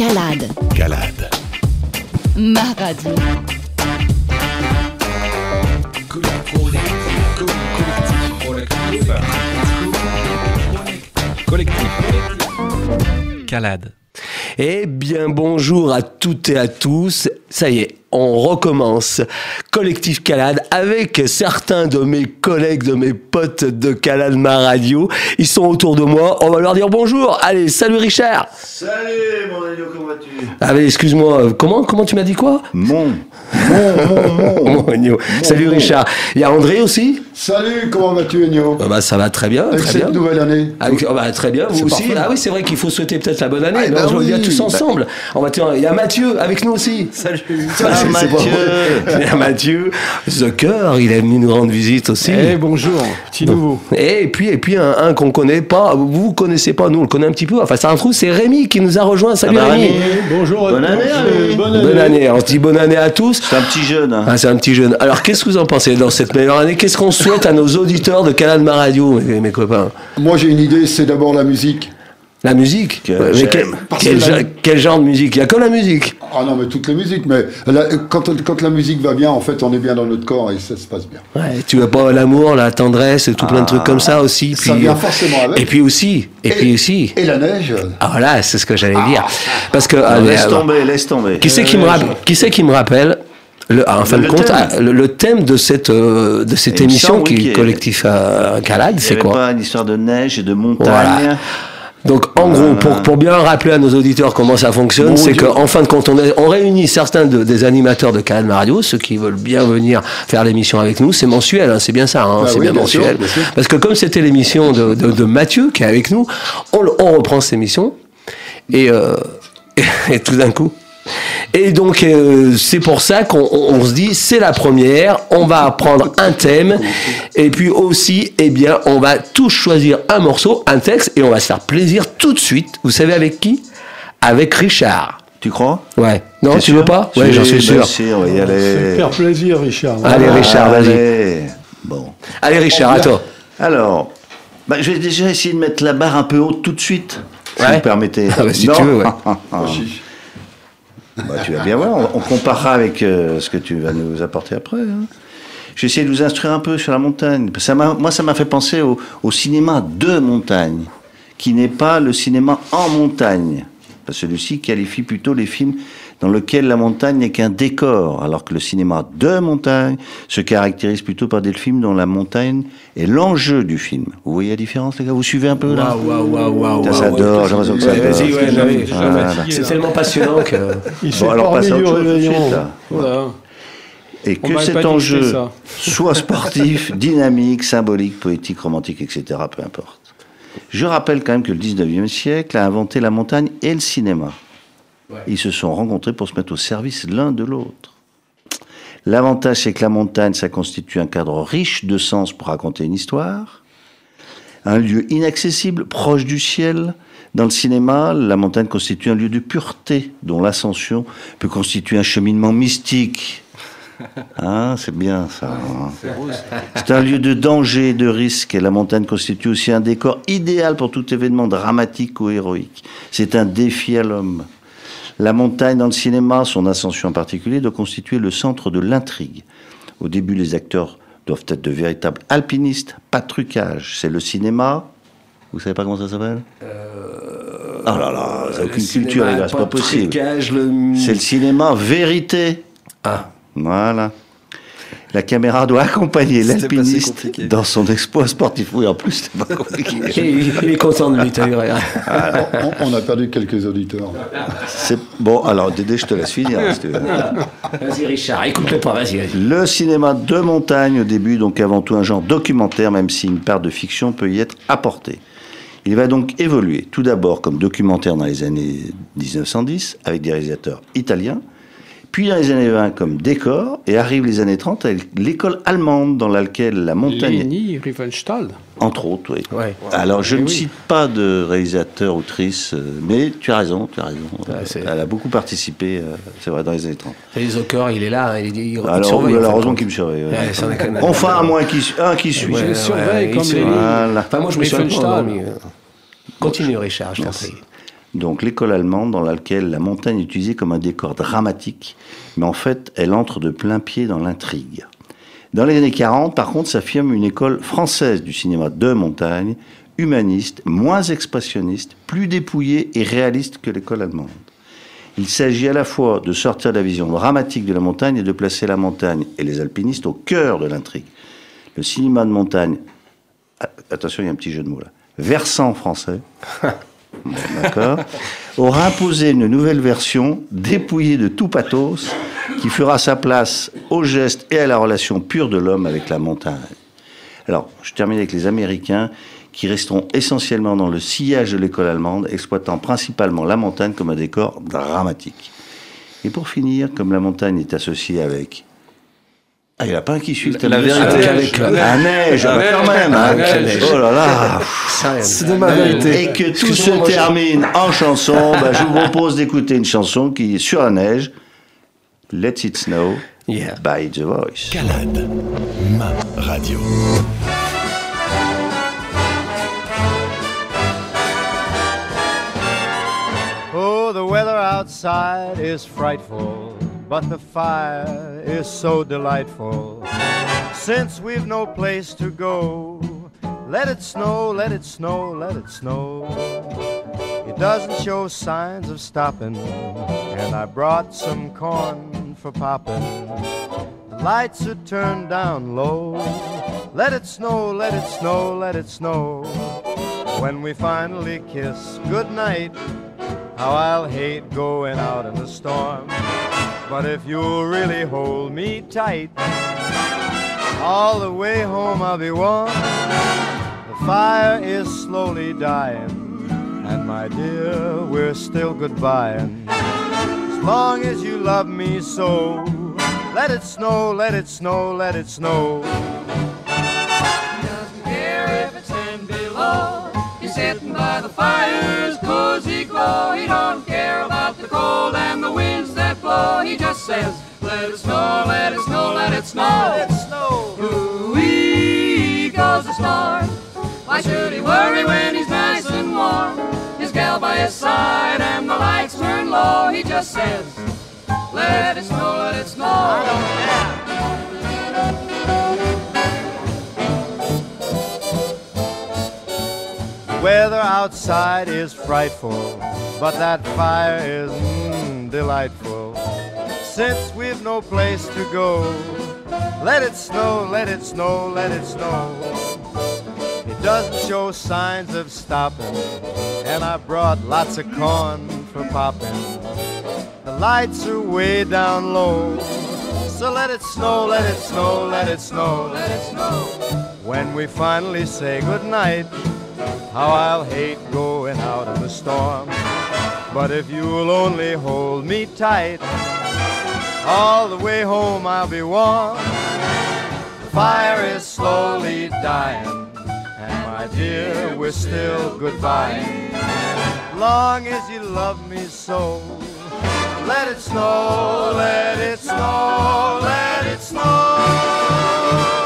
Calade. Calade. Ma radio. Collectif. Calade. Eh bien, bonjour à toutes et à tous. Ça y est, on recommence. Collectif Calade avec certains de mes collègues, de mes potes de Calade Ma Radio. Ils sont autour de moi. On va leur dire bonjour. Allez, salut Richard. Salut mon Agneau, comment vas-tu? Ah mais excuse-moi, comment tu m'as dit quoi? Mon Agneau. Salut Richard. Il y a André aussi. Salut, comment vas-tu Agneau? Ça va très bien, Avec très cette bien. nouvelle année. Très bien, vous C'est aussi. parfait. Ah oui, c'est vrai qu'il faut souhaiter peut-être la bonne année. Ah, Non, bah je le dis oui. tous ensemble. Il y a Mathieu avec nous aussi. Salut. C'est pas Mathieu. vrai. Il y a Mathieu. The Cœur, il est venu nous rendre visite aussi. Bonjour, petit nouveau. Et puis un qu'on connaît pas, vous connaissez pas, nous on le connaît un petit peu. Enfin, c'est un trou, c'est Rémi qui nous a rejoint. Salut Rémi. Bonjour. Bonne année, Rémi. Bonne année. On se dit bonne année à tous. C'est un petit jeune. Hein. Ah, c'est un petit jeune. Alors, qu'est-ce que vous en pensez dans cette meilleure année? Qu'est-ce qu'on souhaite à nos auditeurs de Calade Ma Radio, mes copains? Moi j'ai une idée, c'est d'abord la musique. La musique. Que Mais j'aime. quel genre de musique? Il y a que la musique. Ah non mais toutes les musiques, mais quand la musique va bien, en fait on est bien dans notre corps et ça se passe bien. Ouais, tu veux pas l'amour, la tendresse, et tout plein de trucs comme ça aussi. Ça vient forcément avec. Et puis aussi. Et la neige. Ah voilà, c'est ce que j'allais dire. Parce que Laisse tomber. Qui c'est qui me rappelle en fin de compte, le thème de cette émission semble, qui oui, est collectif Calade, Il c'est n'y avait quoi? pas une histoire de neige et de montagne. Voilà. Donc en gros, pour bien rappeler à nos auditeurs comment ça fonctionne, Mon c'est Dieu. qu'en fin de compte, on réunit certains des animateurs de Calade Ma Radio, ceux qui veulent bien venir faire l'émission avec nous. C'est mensuel, hein, c'est bien ça, hein, Ah c'est oui, bien bien sûr, mensuel. bien sûr. Parce que comme c'était l'émission de Mathieu qui est avec nous, on reprend cette émission et tout d'un coup. Et donc c'est pour ça qu'on se dit c'est la première, on va prendre un thème et puis aussi on va tous choisir un morceau, un texte et on va se faire plaisir tout de suite. Vous savez avec qui? Avec Richard. Tu crois? Ouais. Non, T'es tu sûr? veux pas? Ouais, j'en suis sûr. On va y aller. Faire plaisir, Richard. Allez Richard, vas-y. Allez. Bon. Allez Richard, à toi. Alors, je vais déjà essayer de mettre la barre un peu haute tout de suite, si Ouais. vous permettez. Ah bah, si Non. tu veux, ouais. Tu vas bien voir, on comparera avec ce que tu vas nous apporter après. Hein. Je vais essayer de vous instruire un peu sur la montagne. Moi, ça m'a fait penser au cinéma de montagne, qui n'est pas le cinéma en montagne. Celui-ci qualifie plutôt les films dans lesquels la montagne n'est qu'un décor, alors que le cinéma de montagne se caractérise plutôt par des films dont la montagne est l'enjeu du film. Vous voyez la différence, les gars? Vous suivez un peu, là? Waouh. J'adore, j'ai l'impression que ça Vas-y, ouais. Voilà. C'est tellement passionnant que... Il s'est Bon, alors, parmi passe à du autre chose tout de réveillon. suite, là. Voilà. Et On que m'avait cet pas dit que enjeu c'était ça. soit sportif, dynamique, symbolique, poétique, romantique, etc., peu importe. Je rappelle quand même que le 19e siècle a inventé la montagne et le cinéma. Ils se sont rencontrés pour se mettre au service l'un de l'autre. L'avantage, c'est que la montagne, ça constitue un cadre riche de sens pour raconter une histoire, un lieu inaccessible, proche du ciel. Dans le cinéma, la montagne constitue un lieu de pureté, dont l'ascension peut constituer un cheminement mystique. Ah, c'est bien ça. Hein. C'est un lieu de danger et de risque, et la montagne constitue aussi un décor idéal pour tout événement dramatique ou héroïque. C'est un défi à l'homme. La montagne dans le cinéma, son ascension en particulier, doit constituer le centre de l'intrigue. Au début, les acteurs doivent être de véritables alpinistes, pas de trucage. C'est le cinéma. Vous savez pas comment ça s'appelle? Oh là là, vous avez aucune culture, les gars, c'est pas possible. C'est le cinéma vérité. Ah. Voilà. La caméra doit accompagner C'était pas si l'alpiniste compliqué. dans son exploit sportif. Oui, en plus, c'est pas compliqué. Il est content de lui, t'as vu, regarde. On a perdu quelques auditeurs. Bon, alors Dédé, je te laisse finir. Si tu veux. Vas-y Richard, écoute-le pas, vas-y. Le cinéma de montagne, au début, donc avant tout un genre documentaire, même si une part de fiction peut y être apportée. Il va donc évoluer, tout d'abord comme documentaire dans les années 1910, avec des réalisateurs italiens, puis dans les années 20 comme décor, et arrivent les années 30 avec l'école allemande dans laquelle la montagne... Leni Riefenstahl. Entre autres, oui. Ouais. Alors, je ne oui. cite pas de réalisateur, autrice, mais tu as raison. c'est- Elle a beaucoup participé, c'est vrai, dans les années 30. Et Zucker, il est là, il Alors, surveille. heureusement qu'il me surveille. ouais. Ouais, ça, on est quand même- Enfin, à moins un qui suit. Je les surveille il comme se- les... Voilà. Enfin, moi, je me suis un peu Riefenstahl. endormi. Continue, Richard, je t'en prie. Donc l'école allemande dans laquelle la montagne est utilisée comme un décor dramatique, mais en fait, elle entre de plein pied dans l'intrigue. Dans les années 40, par contre, s'affirme une école française du cinéma de montagne, humaniste, moins expressionniste, plus dépouillée et réaliste que l'école allemande. Il s'agit à la fois de sortir de la vision dramatique de la montagne et de placer la montagne et les alpinistes au cœur de l'intrigue. Le cinéma de montagne, attention, il y a un petit jeu de mots là, versant français, bon, d'accord, aura imposé une nouvelle version dépouillée de tout pathos qui fera sa place au geste et à la relation pure de l'homme avec la montagne. Alors, je termine avec les Américains qui resteront essentiellement dans le sillage de l'école allemande, exploitant principalement la montagne comme un décor dramatique. Et pour finir, comme la montagne est associée avec... Ah, il n'y a pas un qui suit La vérité avec la neige, quand même. avec la neige. Oh là là. C'est ma vérité. Et que tout se termine en chanson, je vous propose d'écouter une chanson qui est sur la neige. Let It Snow Yeah. by The Voice. Calade, ma radio. Oh, the weather outside is frightful, but the fire is so delightful. Since we've no place to go, let it snow, let it snow, let it snow. It doesn't show signs of stopping, and I brought some corn for popping. The lights are turned down low. Let it snow, let it snow, let it snow. When we finally kiss goodnight, how I'll hate going out in the storm. But if you'll really hold me tight, all the way home I'll be warm. The fire is slowly dying, and my dear, we're still goodbying. As long as you love me so, let it snow, let it snow, let it snow. He doesn't care if it's 10 below. He's sitting by the fire's cozy glow. He don't care about the cold and the winds that blow. He just says, let it snow, let it snow, let it snow. Let it snow. Ooh-wee goes the storm. Why should he worry when he's nice and warm? His gal by his side and the lights turn low. He just says, let it snow, let it snow. I don't care. Weather outside is frightful, but that fire is delightful. Since we've no place to go, let it snow, let it snow, let it snow. It doesn't show signs of stopping, and I brought lots of corn for popping. The lights are way down low, so let it snow, let it snow, let it snow, let it snow. When we finally say goodnight, how I'll hate going out in the storm. But if you'll only hold me tight, all the way home I'll be warm. The fire is slowly dying, and my dear, we're still goodbying. Long as you love me so, let it snow, let it snow, let it snow.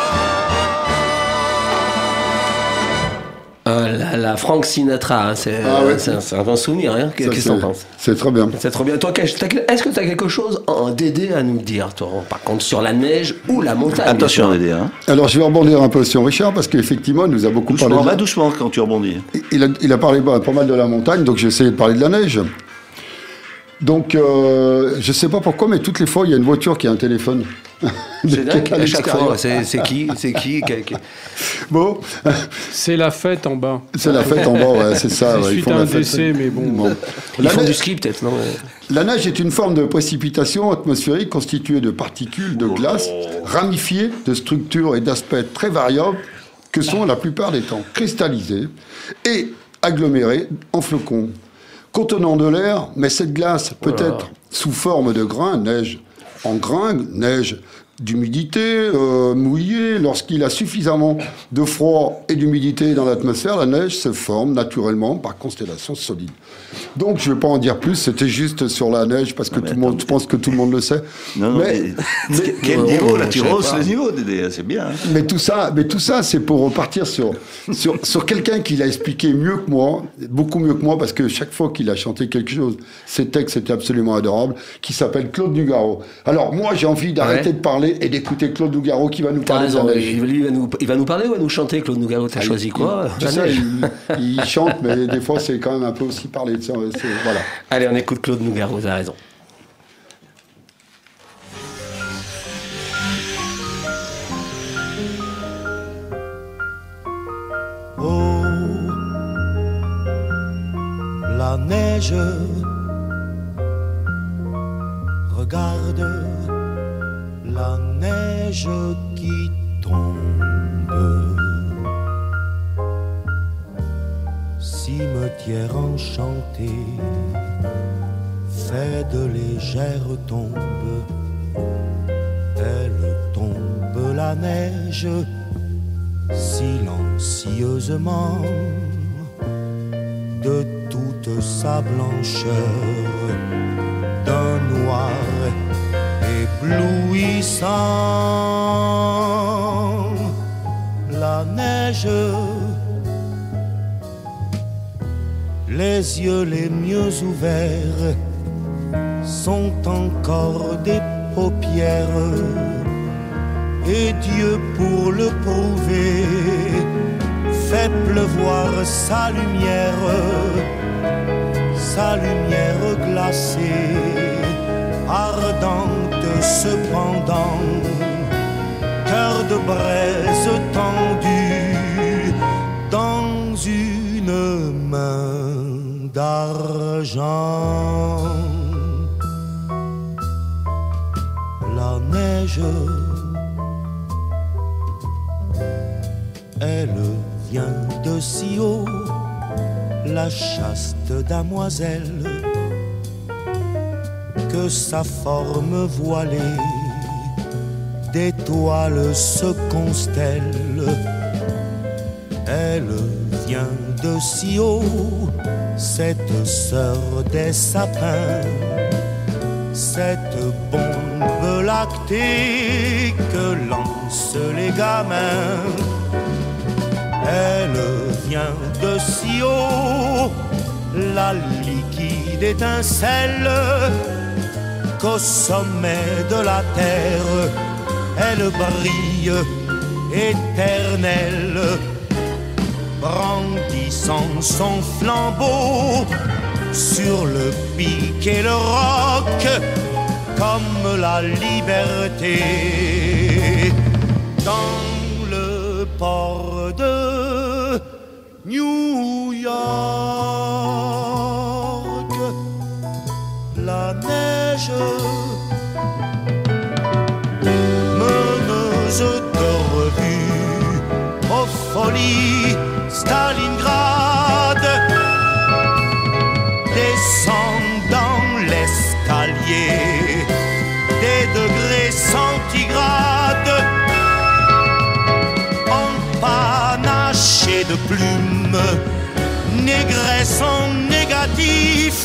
La Frank Sinatra, hein, c'est un bon souvenir. Hein. Qu'est-ce que t'en penses? C'est très bien. C'est trop bien. Toi, est-ce que tu as quelque chose en Dédé à nous dire, toi, par contre, sur la neige ou la montagne? Attention, Dédé. Hein. Alors, je vais rebondir un peu sur Richard, parce qu'effectivement, il nous a beaucoup Doucement, parlé... doucement quand tu rebondis. Il a parlé pas mal de la montagne, donc j'ai essayé de parler de la neige. Donc, je sais pas pourquoi, mais toutes les fois, il y a une voiture qui a un téléphone. C'est dingue, à chaque fois. C'est qui Bon. C'est la fête en bas. C'est la fête en bas, ouais, c'est ça. C'est ouais, suite à un décès, mais bon. Ils font du ski, peut-être, non? La neige est une forme de précipitation atmosphérique constituée de particules de glace ramifiées de structures et d'aspects très variables que sont la plupart des temps cristallisées et agglomérées en flocons. Contenant de l'air, mais cette glace peut être sous forme de grains, neige en grains, neige d'humidité, mouillé. Lorsqu'il a suffisamment de froid et d'humidité dans l'atmosphère, la neige se forme naturellement par constellation solide. Donc, je ne vais pas en dire plus, c'était juste sur la neige, parce que je pense que tout le monde le sait. Non, mais quel niveau, là, tu hausses le niveau, Dédé, c'est bien. Hein. Mais tout ça, c'est pour repartir sur quelqu'un qui l'a expliqué mieux que moi, beaucoup mieux que moi, parce que chaque fois qu'il a chanté quelque chose, ses textes étaient absolument adorables, qui s'appelle Claude Nougaro. Alors, moi, j'ai envie d'arrêter de parler et d'écouter Claude Nougaro qui va nous parler de la neige. Il va nous parler ou va nous chanter, Claude Nougaro? T'as choisi quoi? Il chante, mais des fois, c'est quand même un peu aussi parler de ça. Voilà. Allez, on écoute Claude Nougaro, t'as raison. Oh, la neige, regarde la neige qui tombe. Cimetière enchanté, fait de légères tombes. Elle tombe la neige silencieusement de toute sa blancheur, d'un noir éblouissant. La neige, les yeux les mieux ouverts, sont encore des paupières. Et Dieu, pour le prouver, fait pleuvoir sa lumière glacée, ardente cependant, cœur de braise tendu dans une main d'argent. La neige, elle vient de si haut, la chaste damoiselle, que sa forme voilée d'étoiles se constelle. Elle vient de si haut, cette sœur des sapins, cette bombe lactée que lancent les gamins. Elle vient de si haut, la liquide étincelle, qu'au sommet de la terre, elle brille éternelle, brandissant son flambeau sur le pic et le roc, comme la liberté. Dans le port de New York, la neige, meneuse de revue aux folies Stalingrad, descend dans l'escalier des degrés centigrades, empanachée de plumes, négresse en négatif.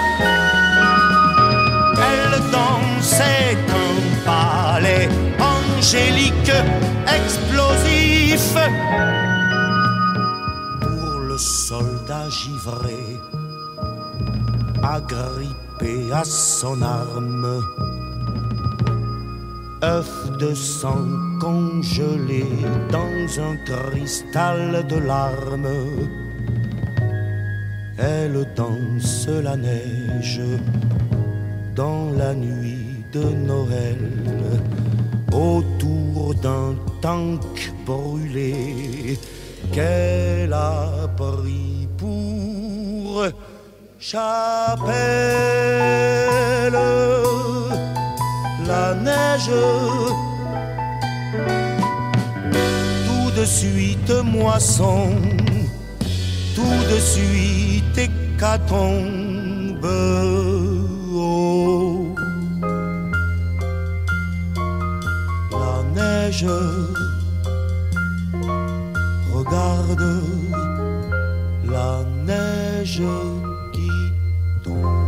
Elle dansait un ballet angélique, explosif. Pour le soldat givré, agrippé à son arme, œuf de sang congelé dans un cristal de larmes. Elle danse la neige dans la nuit de Noël, autour d'un tank brûlé qu'elle a pris pour chapelle. La neige, tout de suite moisson, tout de suite hécatombe. Oh. neige. Regarde la neige qui tombe.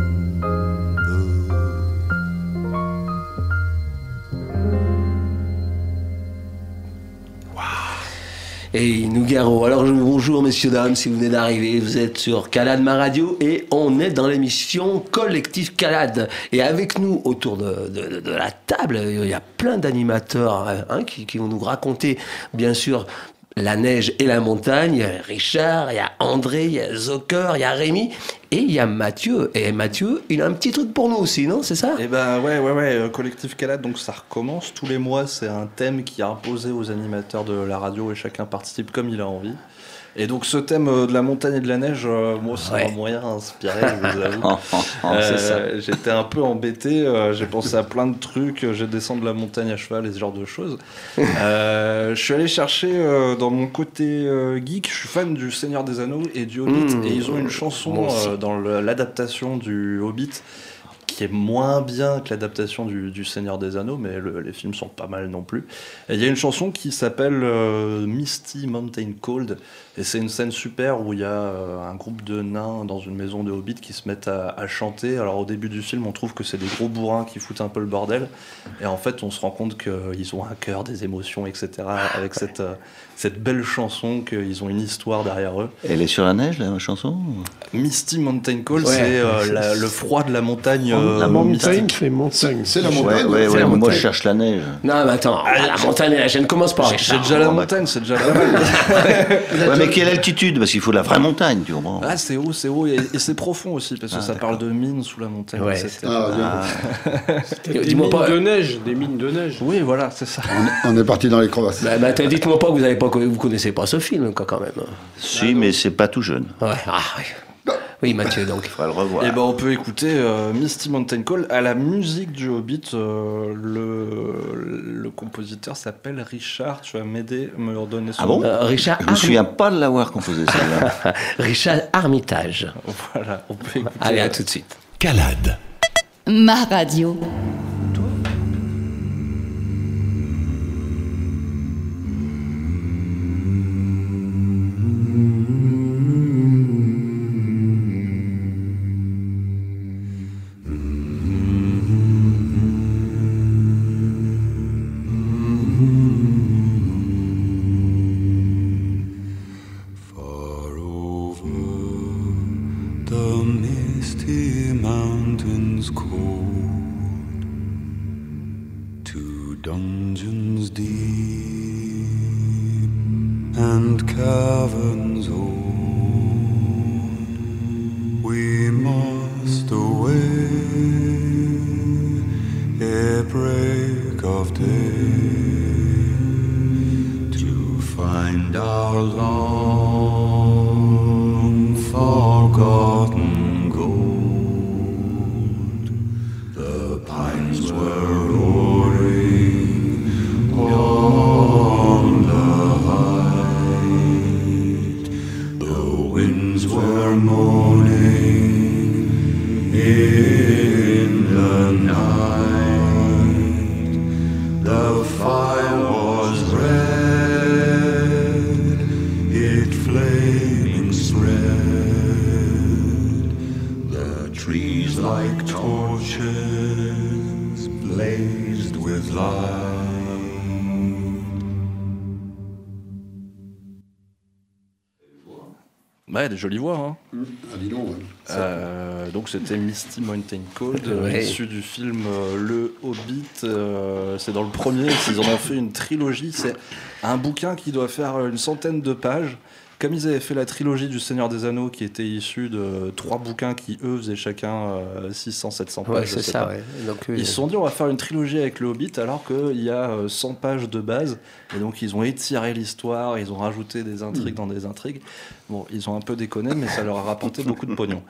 Et Nougaro. Alors bonjour messieurs, dames, si vous venez d'arriver, vous êtes sur Calade Ma Radio et on est dans l'émission Collectif Calade. Et avec nous autour de la table, il y a plein d'animateurs qui vont nous raconter bien sûr la neige et la montagne. Il y a Richard, il y a André, il y a Zocker, il y a Rémi et il y a Mathieu. Et Mathieu, il a un petit truc pour nous aussi, non? C'est ça? Eh ben ouais, Collectif Calade, donc ça recommence tous les mois, c'est un thème qui est imposé aux animateurs de la radio et chacun participe comme il a envie. Et donc ce thème de la montagne et de la neige, moi ça m'a moyen inspiré, je vous avoue. C'est ça. J'étais un peu embêté, j'ai pensé à plein de trucs, j'ai descendu la montagne à cheval et ce genre de choses. Je suis allé chercher dans mon côté geek, je suis fan du Seigneur des Anneaux et du Hobbit, et ils ont une chanson dans l'adaptation du Hobbit qui est moins bien que l'adaptation du Seigneur des Anneaux, mais les films sont pas mal non plus. Et il y a une chanson qui s'appelle Misty Mountain Cold, et c'est une scène super où il y a un groupe de nains dans une maison de hobbits qui se mettent à chanter. Alors au début du film, on trouve que c'est des gros bourrins qui foutent un peu le bordel, et en fait on se rend compte qu'ils ont un cœur, des émotions, etc. avec cette belle chanson, qu'ils ont une histoire derrière eux. Elle est sur la neige, la chanson? Misty Mountain Cold, c'est le froid de la montagne. La montagne, c'est montagne. C'est la montagne. Ouais, la moi montagne. je cherche la neige. Non mais attends, la montagne, je ne commence pas. C'est déjà la montagne, c'est déjà la montagne. Ouais, mais quelle altitude? Parce qu'il faut la vraie montagne, tu comprends? Ah, c'est haut, et c'est profond aussi, parce que ça parle de mines sous la montagne, Ouais. etc. Des Dis-moi mines pas. de neige, des mines de neige. Oui, voilà, c'est ça. On est parti dans les crevasses. Dites-moi pas que vous connaissez pas ce film, quoi, quand même. Si, mais c'est pas tout jeune. Ouais. Ah, oui. Oui, Mathieu, donc. Il faut le revoir. Et ben on peut écouter Misty Mountain Call à la musique du Hobbit. Le compositeur s'appelle Richard. Tu vas m'aider, me redonner son Ah bon? nom. Richard Je me souviens pas de l'avoir composé celle-là. Richard Armitage. Voilà, on peut écouter. Allez, à tout de suite. Calade. Ma radio. Ouais, des jolies voix, hein. Ah, dis donc, ouais. Donc c'était Misty Mountain Cold, issu du film Le Hobbit. C'est dans le premier, ils en ont fait une trilogie. C'est un bouquin qui doit faire une centaine de pages. Comme ils avaient fait la trilogie du Seigneur des Anneaux, qui était issue de 3 bouquins qui, eux, faisaient chacun 600-700 pages. Ouais, c'est ça, ouais. Donc, ils se sont dit, on va faire une trilogie avec le Hobbit, alors qu'il y a 100 pages de base. Et donc, ils ont étiré l'histoire, ils ont rajouté des intrigues dans des intrigues. Bon, ils ont un peu déconné, mais ça leur a rapporté beaucoup de pognon.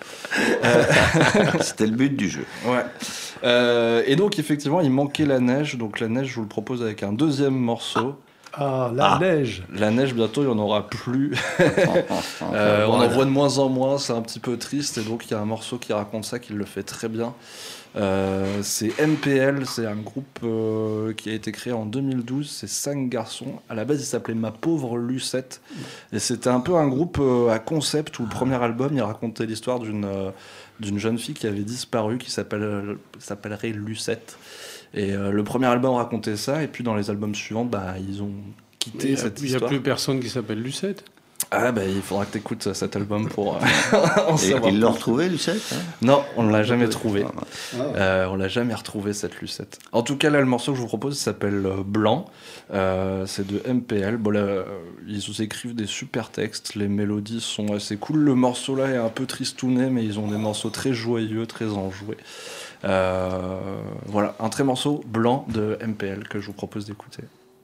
C'était le but du jeu. Ouais. Et donc, effectivement, il manquait la neige. Donc, la neige, je vous le propose avec un deuxième morceau. Ah, la neige. La neige, bientôt, il n'y en aura plus. On en voit de moins en moins, c'est un petit peu triste. Et donc, il y a un morceau qui raconte ça, qui le fait très bien. C'est MPL, c'est un groupe qui a été créé en 2012. C'est 5 garçons. À la base, il s'appelait Ma Pauvre Lucette. Et c'était un peu un groupe à concept où le premier album, il racontait l'histoire d'une jeune fille qui avait disparu, qui s'appellerait Lucette. Et le premier album racontait ça, et puis dans les albums suivants, ils ont quitté cette histoire. Il n'y a plus personne qui s'appelle Lucette. Ah il faudra que tu écoutes cet album pour en Et savoir. ils l'ont retrouvé, Lucette Non, on ne l'a jamais trouvé. On l'a jamais retrouvé, cette Lucette. En tout cas, là, le morceau que je vous propose s'appelle Blanc. C'est de MPL. Bon, là, ils écrivent des super textes. Les mélodies sont assez cool. Le morceau là est un peu tristouné, mais ils ont des morceaux très joyeux, très enjoués. Voilà, un très morceau Blanc de MPL que je vous propose d'écouter.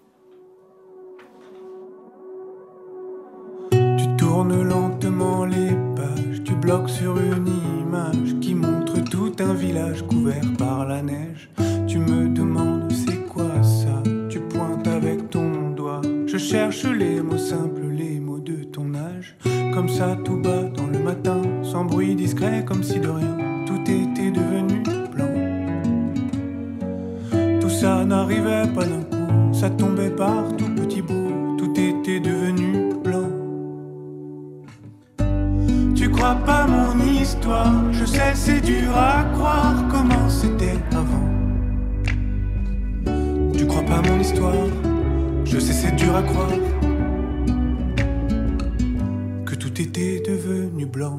Tourne lentement les pages, tu bloques sur une image qui montre tout un village couvert par la neige. Tu me demandes c'est quoi ça, tu pointes avec ton doigt. Je cherche les mots simples, les mots de ton âge. Comme ça tout bas dans le matin, sans bruit discret comme si de rien, tout était devenu blanc. Tout ça n'arrivait pas d'un coup, ça tombait par tout petits bouts, tout était devenu blanc. Tu crois pas mon histoire, je sais c'est dur à croire comment c'était avant. Tu crois pas mon histoire, je sais c'est dur à croire que tout était devenu blanc.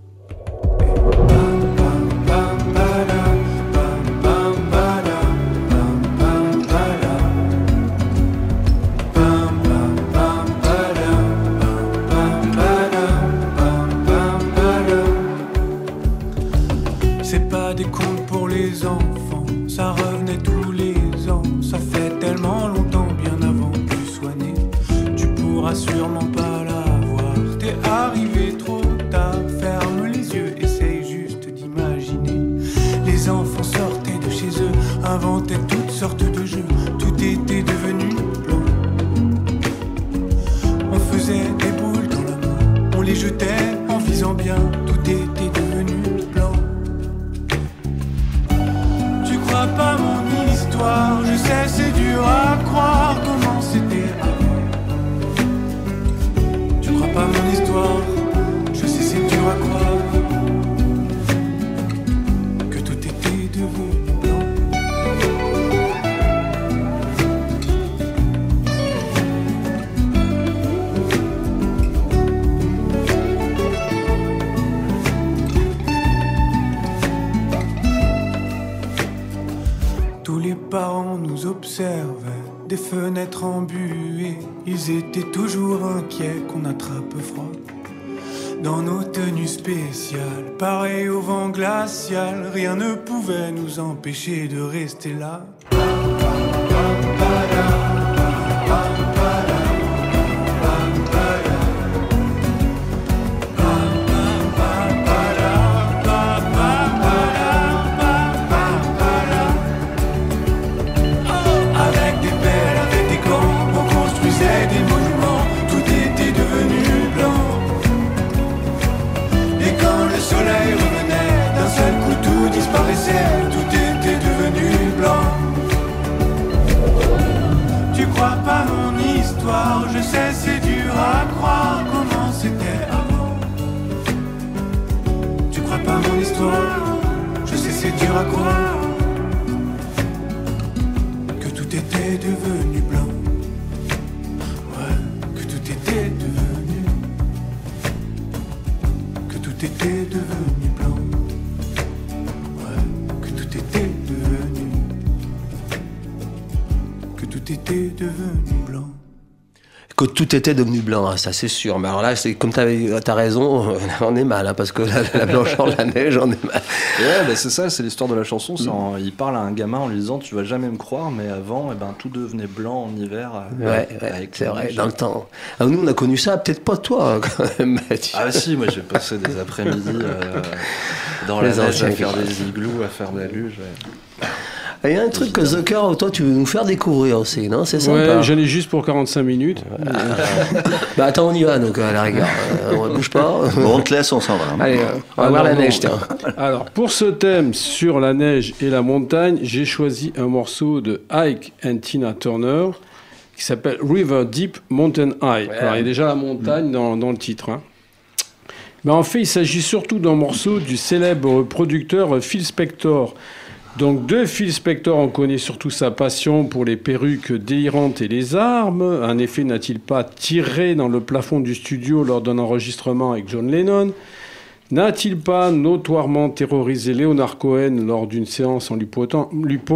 C'est pas des contes pour les enfants, ça revenait tous les ans. Ça fait tellement longtemps, bien avant que tu sois né. Tu pourras sûrement pas l'avoir, t'es arrivé trop tard. Ferme les yeux, essaye juste d'imaginer. Les enfants sortaient de chez eux, inventaient toutes sortes de jeux. Tout était devenu blanc. On faisait des boules dans la main, on les jetait en visant bien. Tout était devenu blanc. Tu crois pas mon histoire, je sais c'est dur à croire comment c'était avant. Tu crois pas mon histoire, je sais c'est dur à croire que tout était devenu blanc. Tous les parents nous observaient, des fenêtres embuées. Ils étaient toujours inquiets qu'on attrape froid. Dans nos tenues spéciales, pareil au vent glacial, rien ne pouvait nous empêcher de rester là. Tout était devenu blanc. Tu crois pas mon histoire, je sais c'est dur à croire comment c'était avant. Tu crois pas mon histoire, je sais c'est dur à croire que tout était devenu blanc. Ouais, que tout était devenu, que tout était devenu blanc. Était devenu blanc. Que tout était devenu blanc, hein, ça c'est sûr. Mais alors là, c'est comme t'as raison, on est mal, hein, parce que la blancheur de la neige, on est mal. Ouais, c'est ça, c'est l'histoire de la chanson. Il parle à un gamin en lui disant tu vas jamais me croire, mais avant, tout devenait blanc en hiver. Ouais, c'est vrai, dans le temps. Alors, nous, on a connu ça, peut-être pas toi, quand même. Ah si, moi j'ai passé des après-midi dans la neige à faire des igloos, à faire de la luge. Il y a un truc que Zucker, toi, tu veux nous faire découvrir aussi, non? C'est ça? Ouais, j'en ai juste pour 45 minutes. Bah attends, on y va, donc à la rigueur. On ne bouge pas. Bon, on te laisse, on s'en va. Allez, on va voir la neige, tiens. Alors, pour ce thème sur la neige et la montagne, j'ai choisi un morceau de Ike and Tina Turner qui s'appelle River Deep Mountain High. Ouais. Alors, il y a déjà la montagne dans le titre. Hein. Mais en fait, il s'agit surtout d'un morceau du célèbre producteur Phil Spector. Donc, de Phil Spector, on connaît surtout sa passion pour les perruques délirantes et les armes. En effet, n'a-t-il pas tiré dans le plafond du studio lors d'un enregistrement avec John Lennon? N'a-t-il pas notoirement terrorisé Leonard Cohen lors d'une séance en lui pointant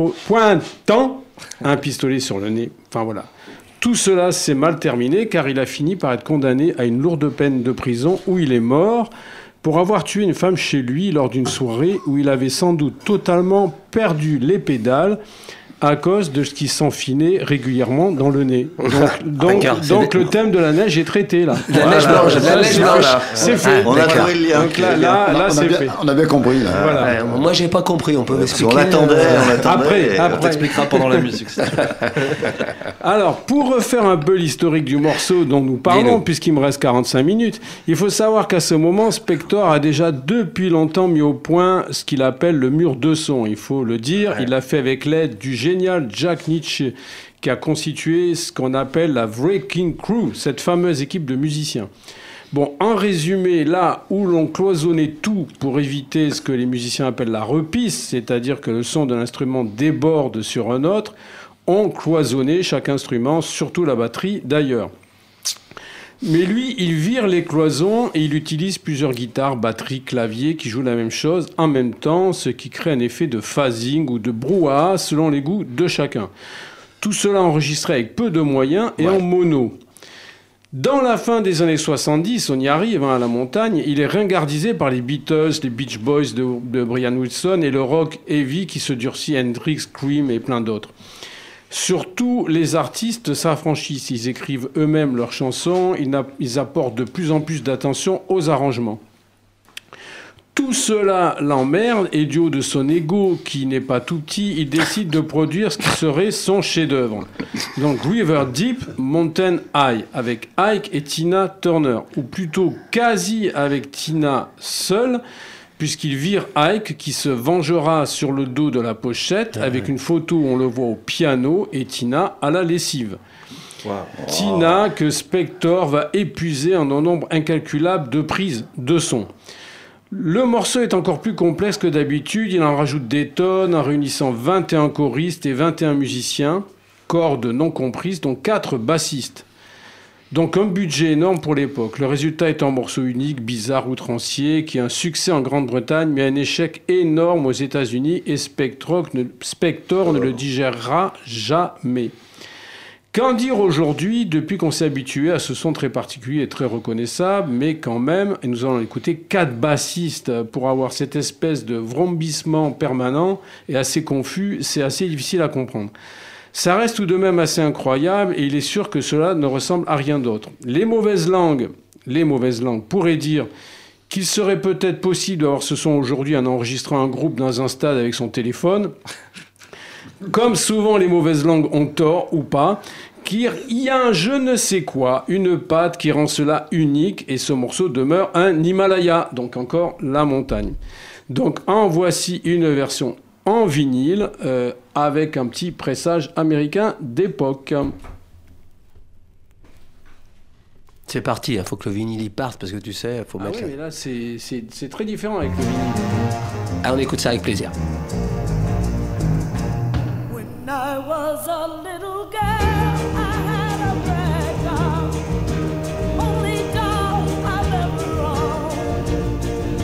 un pistolet sur le nez? Enfin voilà. Tout cela s'est mal terminé car il a fini par être condamné à une lourde peine de prison où il est mort pour avoir tué une femme chez lui lors d'une soirée où il avait sans doute totalement perdu les pédales à cause de ce qui s'enfinait régulièrement dans le nez. Donc le thème de la neige est traité là. La neige blanche, c'est fait. On a trouvé le lien. Donc là c'est fait. On a bien compris. Là. Voilà. Moi, j'ai pas compris. On peut m'expliquer. On l'attendait. Après. On t'expliquera pendant la musique. Alors, pour refaire un peu l'historique du morceau dont nous parlons, puisqu'il me reste 45 minutes, il faut savoir qu'à ce moment, Spector a déjà depuis longtemps mis au point ce qu'il appelle le mur de son. Il faut le dire, il l'a fait avec l'aide du génial Jack Nitzsche, qui a constitué ce qu'on appelle la Wrecking Crew, cette fameuse équipe de musiciens. Bon, en résumé, là où l'on cloisonnait tout pour éviter ce que les musiciens appellent la repisse, c'est-à-dire que le son de l'instrument déborde sur un autre, on cloisonnait chaque instrument, surtout la batterie d'ailleurs. Mais lui, il vire les cloisons et il utilise plusieurs guitares, batteries, claviers qui jouent la même chose en même temps, ce qui crée un effet de phasing ou de brouhaha selon les goûts de chacun. Tout cela enregistré avec peu de moyens et en mono. Dans la fin des années 70, on y arrive à la montagne, il est ringardisé par les Beatles, les Beach Boys de Brian Wilson et le rock heavy qui se durcit, Hendrix, Cream et plein d'autres. Surtout, les artistes s'affranchissent, ils écrivent eux-mêmes leurs chansons, ils apportent de plus en plus d'attention aux arrangements. Tout cela l'emmerde et du haut de son ego, qui n'est pas tout petit, il décide de produire ce qui serait son chef-d'œuvre. Donc River Deep Mountain High avec Ike et Tina Turner, ou plutôt quasi avec Tina seule, puisqu'il vire Ike qui se vengera sur le dos de la pochette avec une photo où on le voit au piano et Tina à la lessive. Wow. Tina que Spector va épuiser en un nombre incalculable de prises de son. Le morceau est encore plus complexe que d'habitude, il en rajoute des tonnes en réunissant 21 choristes et 21 musiciens, cordes non comprises, dont 4 bassistes. Donc un budget énorme pour l'époque. Le résultat est un morceau unique, bizarre, outrancier, qui a un succès en Grande-Bretagne, mais un échec énorme aux États-Unis, et Spector ne le digérera jamais. Qu'en dire aujourd'hui, depuis qu'on s'est habitué à ce son très particulier et très reconnaissable, mais quand même, et nous allons écouter 4 bassistes pour avoir cette espèce de vrombissement permanent et assez confus, c'est assez difficile à comprendre. Ça reste tout de même assez incroyable et il est sûr que cela ne ressemble à rien d'autre. Les mauvaises langues pourraient dire qu'il serait peut-être possible d'avoir ce son aujourd'hui en enregistrant un groupe dans un stade avec son téléphone. Comme souvent les mauvaises langues ont tort ou pas, qu'il y a un je ne sais quoi, une patte qui rend cela unique et ce morceau demeure un Himalaya, donc encore la montagne. Donc en voici une version en vinyle avec un petit pressage américain d'époque. C'est parti, il faut que le vinyle y parte parce que tu sais, il faut mettre... Oui, mais là c'est très différent avec le vinyle. Ah, on écoute ça avec plaisir. When I was a little girl, I had a rag doll, only doll I've ever owned.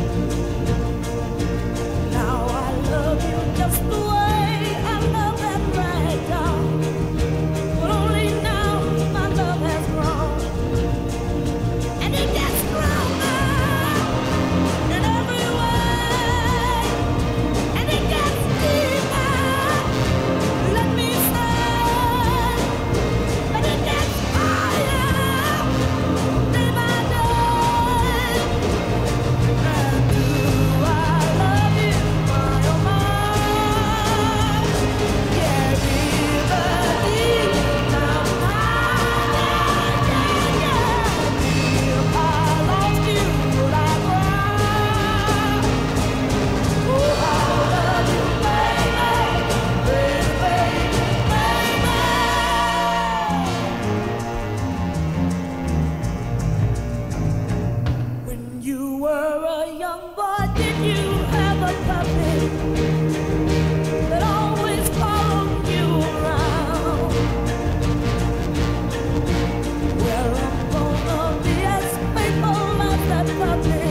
Now I love you just the way I love that rag doll, but only now my love has grown, and it gets stronger in every way, and it gets deeper. Let me say have a puppy that always follows you around. Well, I'm gonna be as faithful as that puppy.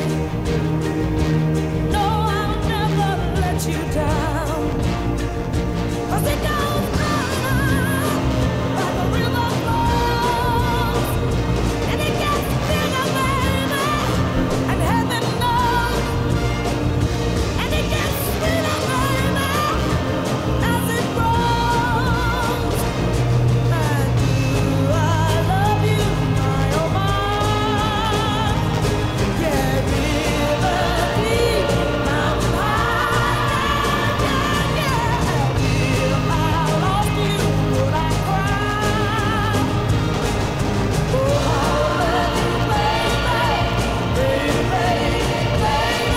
No, I'll never let you down. 'Cause it goes on like a river flows, and it gets bigger, baby, and heaven knows, and it gets sweeter, baby, as it grows. And do I love you, my oh my? Yeah, river deep, mountain high, yeah, yeah. If I lost you, would I cry? Oh, I love you, baby, baby, baby.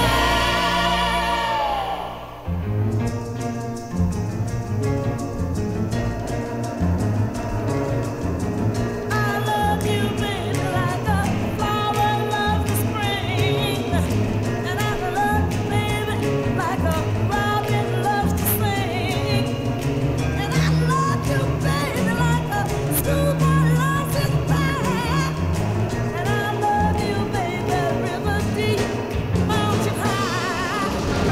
I love you, baby, like a flower loves the spring. And I love you, baby, like a robin loves to sing. And I love you, baby, like a schoolboy loves his bag. And I love you, baby, river deep, mountain high.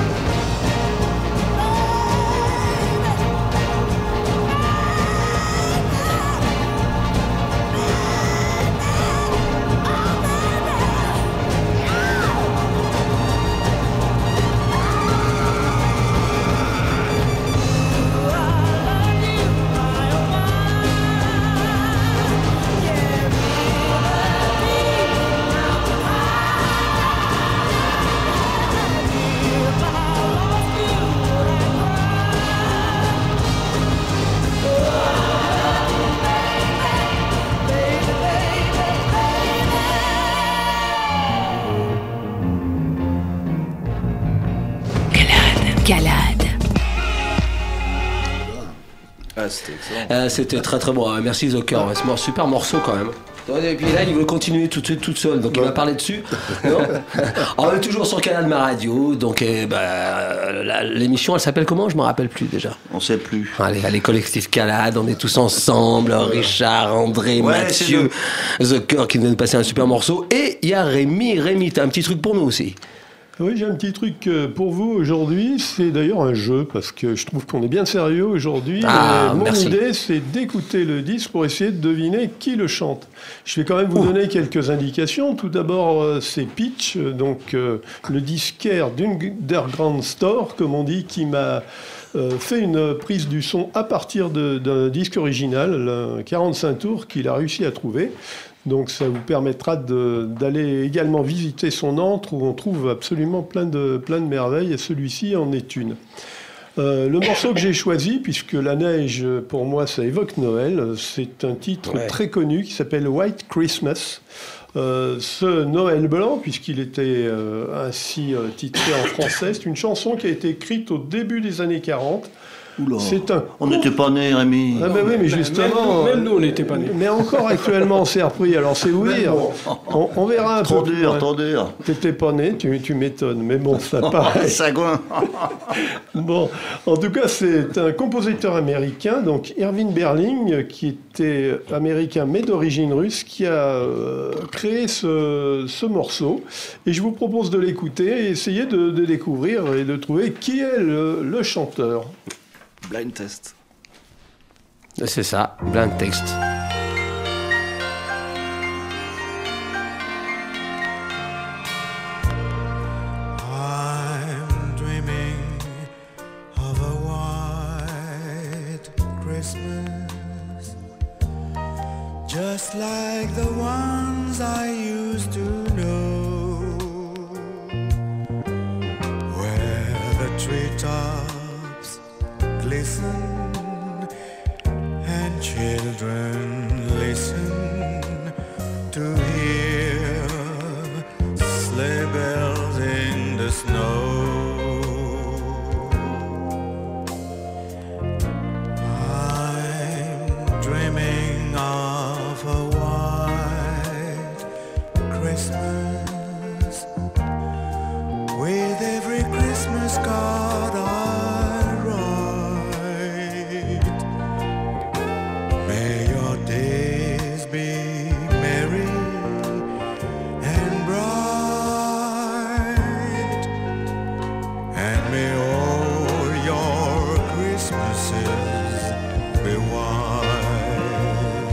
Calade. Ah, c'était excellent. C'était très très bon. Merci Zocker. C'est un super morceau quand même. Et puis là, il veut continuer tout de suite toute seule, donc il va parler dessus. Non. On est toujours sur Calade Ma Radio, donc l'émission, elle s'appelle comment? Je me rappelle plus déjà. On sait plus. Allez, collectif Calade, on est tous ensemble. Richard, André, Mathieu, Zocker qui vient de passer un super morceau. Et il y a Rémi. Rémi, t'as un petit truc pour nous aussi. Oui, j'ai un petit truc pour vous aujourd'hui. C'est d'ailleurs un jeu, parce que je trouve qu'on est bien sérieux aujourd'hui. Mon idée, c'est d'écouter le disque pour essayer de deviner qui le chante. Je vais quand même vous donner quelques indications. Tout d'abord, c'est Pitch, donc le disquaire d'Underground Store, comme on dit, qui m'a fait une prise du son à partir d'un disque original, un 45 tours, qu'il a réussi à trouver. Donc ça vous permettra d'aller également visiter son antre où on trouve absolument plein de merveilles, et celui-ci en est une. Le morceau que j'ai choisi, puisque la neige pour moi ça évoque Noël, c'est un titre très connu qui s'appelle White Christmas. Ce Noël blanc, puisqu'il était ainsi titré en français, c'est une chanson qui a été écrite au début des années 40. Oula, on n'était pas nés, Rémi. Ah ben oui, mais justement... Même nous, on n'était pas nés. Mais encore actuellement, on s'est repris. Alors c'est vous dire. On verra un trop peu. Dur, trop dur. T'étais pas né, tu m'étonnes. Mais bon, ça pareil. Sagouin. Bon, en tout cas, c'est un compositeur américain, donc Irving Berlin, qui était américain mais d'origine russe, qui a créé ce morceau. Et je vous propose de l'écouter et essayer de découvrir et de trouver qui est le chanteur. Blind test. C'est ça, blind test. I'm dreaming of a white Christmas, just like the ones I used to know, where the treetops glisten and children listen to hear sleigh bells in the snow. I'm dreaming of a white Christmas, with every Christmas me all your Christmases be white.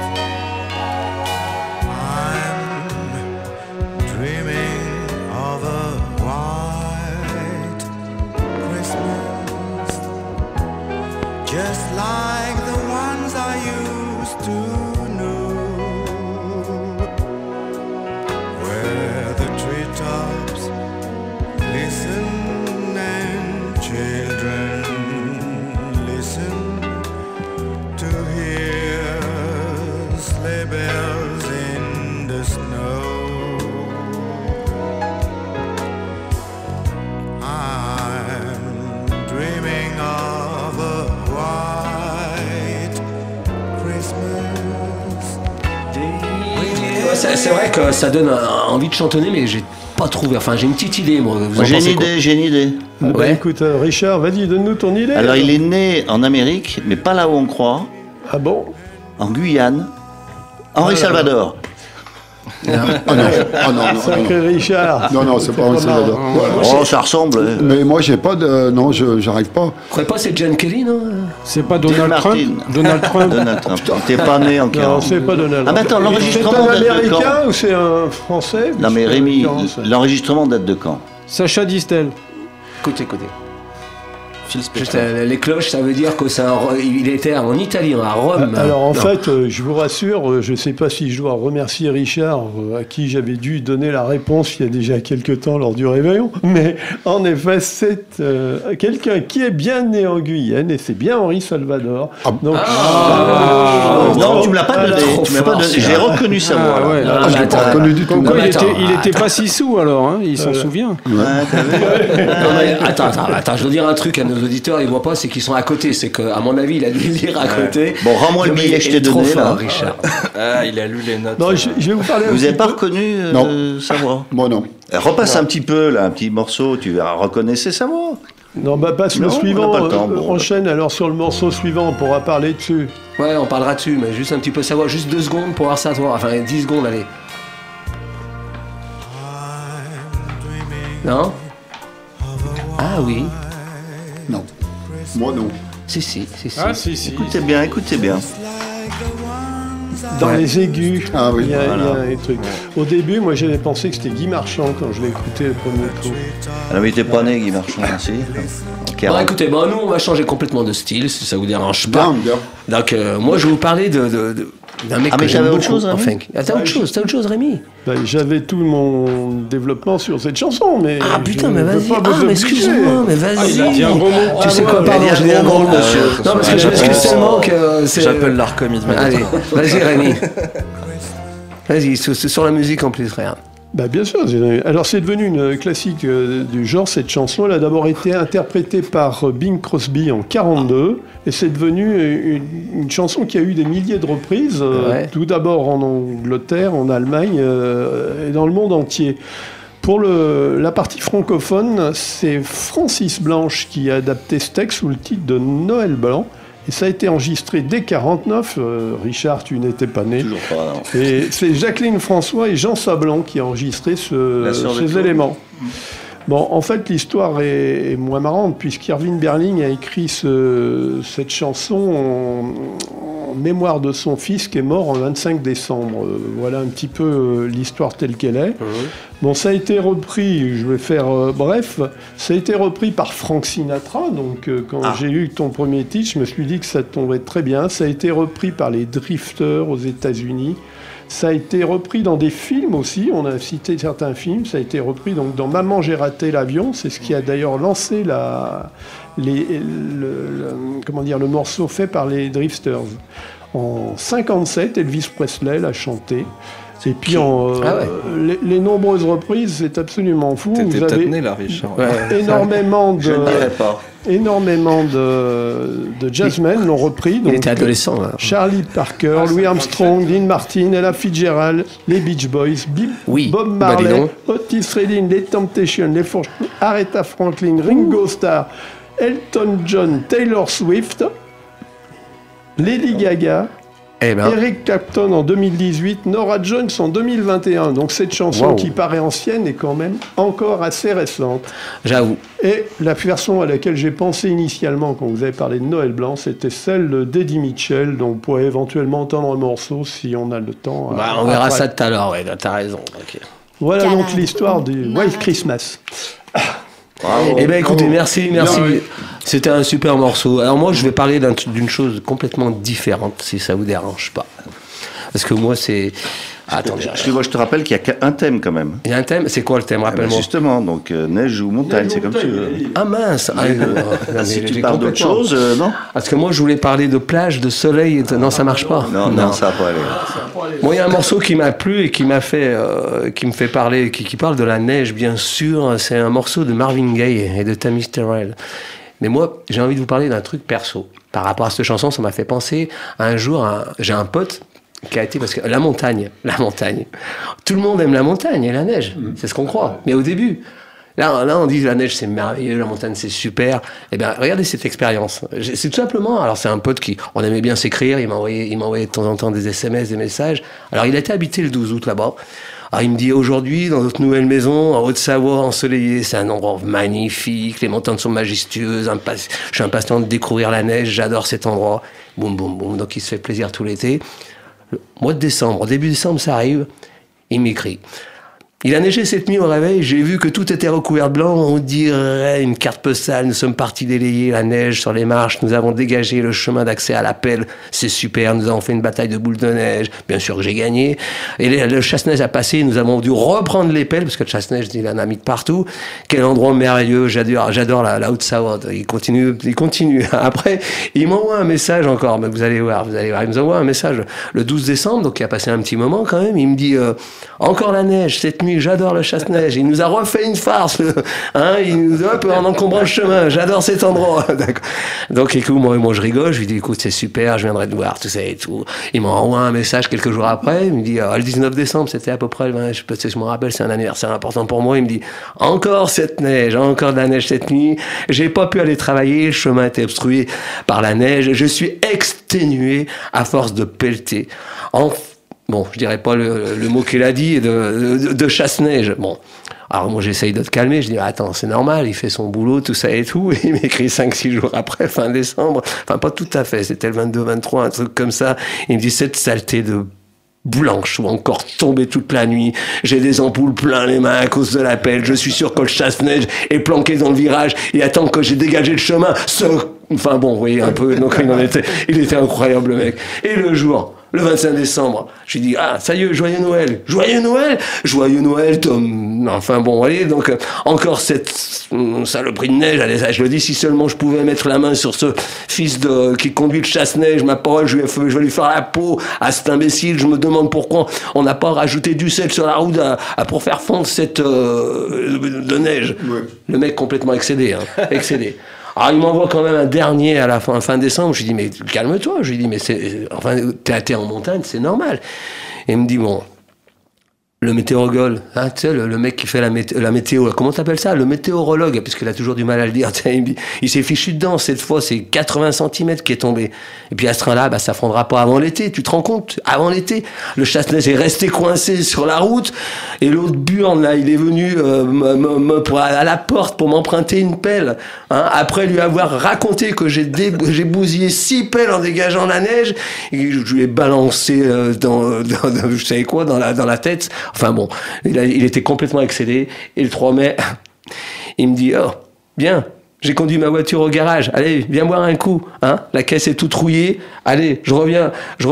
I'm dreaming of a white Christmas, just like the ones I used to know, where the treetops glisten and children listen to hear sleigh bells in the snow. I'm dreaming of a white Christmas. C'est vrai que ça donne envie de chantonner, mais j'ai pas trouvé. Enfin, j'ai une petite idée, moi. Vous en J'ai pensez quoi? une idée. Ah bah, écoute, Richard, vas-y, donne-nous ton idée. Alors, il est né en Amérique, mais pas là où on croit. Ah bon? En Guyane. Henri Salvador. Sacré Richard. Non, c'est pas Henri Salvador. Oh, ça ressemble. Mais moi, j'ai pas de. Non, j'arrive pas. Vous croyez pas c'est John Kelly, non? C'est pas Donald Trump? Donald Trump. T'es pas né en 40. Non, c'est pas Donald. Ah, mais attends, l'enregistrement C'est un date de quand? Américain ou c'est un Français? Non, mais Rémi, l'enregistrement date de quand? Sacha Distel. Écoutez. Juste, les cloches, ça veut dire que il était en Italie, à Rome. Alors en fait, je vous rassure, je ne sais pas si je dois remercier Richard, à qui j'avais dû donner la réponse il y a déjà quelques temps lors du réveillon, mais en effet, c'est quelqu'un qui est bien né en Guyane, et c'est bien Henri Salvador. Donc, non, tu me l'as pas donné. J'ai reconnu sa voix. Je l'ai pas reconnu du tout. Il était pas si sous alors, hein, il s'en souvient. Attends, je veux dire un truc à nos auditeurs, ils voient pas, c'est qu'ils sont à côté. C'est qu'à mon avis, il a dû lire à côté. Bon, rends-moi le billet que je t'ai donné là, Richard. Il a lu les notes. Non, je vais vous parler. Vous n'avez pas reconnu sa voix? Moi non. Repasse un petit peu là, un petit morceau, tu verras, reconnaissez sa voix. Non, bah passe le suivant. Enchaîne alors sur le morceau suivant, on pourra parler dessus. Ouais, on parlera dessus, mais juste un petit peu savoir, juste 2 secondes pour voir ça, enfin 10 secondes, allez. Non? Ah oui. Non. Moi non. Si. Ah si. Écoutez bien. Dans les aigus, ah, oui, il y a un truc. Au début, moi j'avais pensé que c'était Guy Marchand quand je l'ai écouté le premier coup. Ah mais il était pas né Guy Marchand, si. Bon, écoutez, nous on va changer complètement de style, si ça vous dérange pas. Bien. Donc moi je vais vous parler d'un mec que j'aime beaucoup. Autre chose, enfin, t'as autre chose, Rémi? J'avais tout mon développement sur cette chanson, mais. Ah putain, mais vas-y. Mais excuse-moi, mais vas-y. Il a dit un gros mot. Tu sais quoi, pardon, j'ai dit un gros mot, monsieur. Non, parce que je m'excuse tellement que c'est. J'appelle l'Arcom immédiatement. Allez, vas-y, Rémi. Vas-y, c'est sur la musique en plus, rien. Bah bien sûr. Alors c'est devenu une classique du genre, cette chanson. Elle a d'abord été interprétée par Bing Crosby en 1942 et c'est devenu une chanson qui a eu des milliers de reprises, tout d'abord en Angleterre, en Allemagne et dans le monde entier. Pour la partie francophone, c'est Francis Blanche qui a adapté ce texte sous le titre de Noël Blanc. Et ça a été enregistré dès 1949. Richard, tu n'étais pas né. Toujours pas, non. Et c'est Jacqueline François et Jean Sablon qui ont enregistré ces éléments. Bon, en fait, l'histoire est moins marrante, puisqu'Irving Berlin a écrit cette chanson en mémoire de son fils qui est mort en 25 décembre. Voilà un petit peu l'histoire telle qu'elle est. Bon, ça a été repris, je vais faire bref, ça a été repris par Frank Sinatra, donc quand j'ai eu ton premier titre, je me suis dit que ça tombait très bien. Ça a été repris par les Drifters aux États-Unis. Ça a été repris dans des films aussi, on a cité certains films, ça a été repris donc dans Maman j'ai raté l'avion, c'est ce qui a d'ailleurs lancé le morceau fait par les Drifters. En 1957, Elvis Presley l'a chanté. Et puis les nombreuses reprises, c'est absolument fou. T'étais peut-être né là, Richard. Énormément de... Je ne dirais pas. Énormément de jazzmen l'ont repris. Donc, il était adolescent. Là. Charlie Parker, Louis Armstrong, Dean Martin, Ella Fitzgerald, les Beach Boys, Bob Marley, Otis Redding, les Temptations, les Aretha Franklin, Ringo Starr, Elton John, Taylor Swift, Lady Gaga, Eric Clapton en 2018, Norah Jones en 2021. Donc cette chanson qui paraît ancienne est quand même encore assez récente. J'avoue. Et la version à laquelle j'ai pensé initialement quand vous avez parlé de Noël Blanc, c'était celle d'Eddie Mitchell. Donc vous pourrez éventuellement entendre un morceau si on a le temps. On verra ça tout à l'heure, ouais, t'as raison. Okay. Voilà donc l'histoire du White Christmas. Eh bien écoutez, merci. C'était un super morceau. Alors moi je vais parler d'une chose complètement différente, si ça vous dérange pas. Parce que moi c'est... Attendez. Excuse-moi, je te rappelle qu'il n'y a qu'un thème quand même. Il y a un thème, c'est quoi le thème, rappelle-moi? Justement, donc neige ou montagne, c'est comme tu veux. Ah mince. Si tu parles d'autre chose, non? Parce que moi je voulais parler de plage, de soleil, non ça marche pas. Non, ça va pas aller. Bon, il y a un morceau qui m'a plu et qui me fait parler, qui parle de la neige bien sûr. C'est un morceau de Marvin Gaye et de Tammy Terrell. Mais moi, j'ai envie de vous parler d'un truc perso. Par rapport à cette chanson, ça m'a fait penser un jour, j'ai un pote qui a été, parce que la montagne, tout le monde aime la montagne et la neige, c'est ce qu'on croit. Mais au début, là on dit la neige c'est merveilleux, la montagne c'est super. Eh bien, regardez cette expérience. C'est tout simplement, alors c'est un pote on aimait bien s'écrire, il m'a envoyé de temps en temps des SMS, des messages. Alors il a été habité le 12 août là-bas. Alors il me dit aujourd'hui dans notre nouvelle maison en Haute-Savoie ensoleillée, c'est un endroit magnifique, les montagnes sont majestueuses, je suis impatient de découvrir la neige, j'adore cet endroit. Boum boum boum, donc il se fait plaisir tout l'été. Mois de décembre, début décembre, ça arrive, il m'écrit. Il a neigé cette nuit au réveil, j'ai vu que tout était recouvert de blanc, on dirait une carte postale, nous sommes partis délayer la neige sur les marches, nous avons dégagé le chemin d'accès à la pelle, c'est super, nous avons fait une bataille de boules de neige, bien sûr que j'ai gagné, et le chasse-neige a passé, nous avons dû reprendre les pelles, parce que le chasse-neige, il en a mis de partout, quel endroit merveilleux, j'adore la Haute-Savoie, il continue, après, il m'envoie un message encore, mais vous allez voir, il nous envoie un message le 12 décembre, donc il a passé un petit moment quand même, il me dit, encore la neige, cette nuit, j'adore le chasse-neige. Il nous a refait une farce. Il nous en encombrant le chemin. J'adore cet endroit. Donc, écoute, moi, je rigole. Je lui dis, écoute, c'est super, je viendrai te voir, tout ça et tout. Il m'envoie un message quelques jours après. Il me dit, le 19 décembre, c'était à peu près, je me rappelle, c'est un anniversaire important pour moi. Il me dit, encore cette neige, encore de la neige cette nuit. J'ai pas pu aller travailler. Le chemin était obstrué par la neige. Je suis exténué à force de pelleter. Bon, je dirais pas le mot qu'il a dit, de chasse-neige. Bon. Alors moi j'essaye de te calmer, je dis attends c'est normal, il fait son boulot, tout ça et tout, et il m'écrit 5-6 jours après, fin décembre, enfin pas tout à fait, c'était le 22-23, un truc comme ça, il me dit cette saleté de blanche ou encore tombée toute la nuit, j'ai des ampoules plein les mains à cause de la pelle, je suis sûr que le chasse-neige est planqué dans le virage, il attend que j'ai dégagé le chemin, enfin bon, vous voyez un peu, donc il était incroyable le mec, et le jour... Le 25 décembre, je lui dis ça y est, joyeux Noël, Tom. Enfin bon, voyez, donc encore cette saloperie de neige. Allez, ça, je le dis, si seulement je pouvais mettre la main sur ce fils qui conduit le chasse-neige, ma parole, je vais lui faire la peau à cet imbécile. Je me demande pourquoi on n'a pas rajouté du sel sur la route pour faire fondre cette de neige. Ouais. Le mec complètement excédé. Alors il m'envoie quand même un dernier à la fin décembre. Je lui dis mais calme-toi. Je lui dis mais t'es en montagne, c'est normal. Et il me dit bon, le météorologue, tu sais, le mec qui fait la météo, comment t'appelles ça? Le météorologue, puisqu'il a toujours du mal à le dire. Il s'est fichu dedans. Cette fois, c'est 80 cm qui est tombé. Et puis à ce train-là, ça fondra pas avant l'été. Tu te rends compte? Avant l'été, le chasse-neige est resté coincé sur la route. Et l'autre burne, là, il est venu à la porte pour m'emprunter une pelle. Après lui avoir raconté que j'ai bousillé 6 pelles en dégageant la neige. Et je lui ai balancé je savais quoi, dans la tête. Enfin bon, il était complètement excédé. Et le 3 mai, il me dit bien, j'ai conduit ma voiture au garage. Allez, viens boire un coup. La caisse est toute rouillée. Allez, je reviens.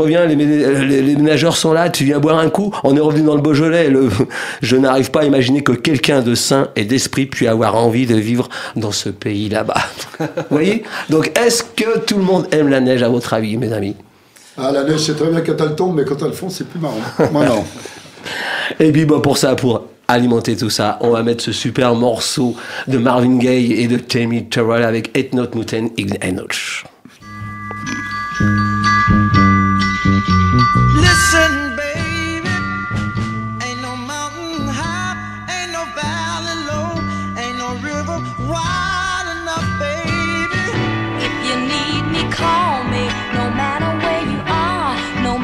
Les ménageurs sont là. Tu viens boire un coup. On est revenu dans le Beaujolais. Je n'arrive pas à imaginer que quelqu'un de sain et d'esprit puisse avoir envie de vivre dans ce pays là-bas. Vous voyez? Donc, est-ce que tout le monde aime la neige, à votre avis, mes amis? La neige, c'est très bien quand elle tombe, mais quand elle fond, c'est plus marrant. Moi, non. Et puis pour alimenter tout ça, on va mettre ce super morceau de Marvin Gaye et de Tammy Terrell avec Et Not Muten Ign Enoch. Listen, baby, ain't no mountain high, ain't no valley low, ain't no river wide enough, baby. If you need me, call me, no matter where you are, no